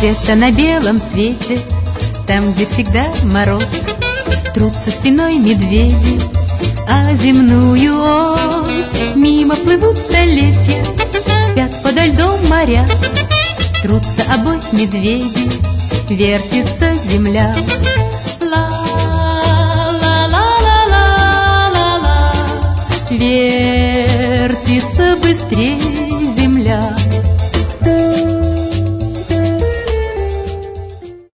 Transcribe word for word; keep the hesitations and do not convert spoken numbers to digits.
где-то на белом свете, там, где всегда мороз, трутся спиной медведи, а земную ось. Мимо плывут столетия, спят подо льдом моря, трутся обось медведи, вертится земля. Ла-ла-ла-ла-ла-ла, вертится быстрее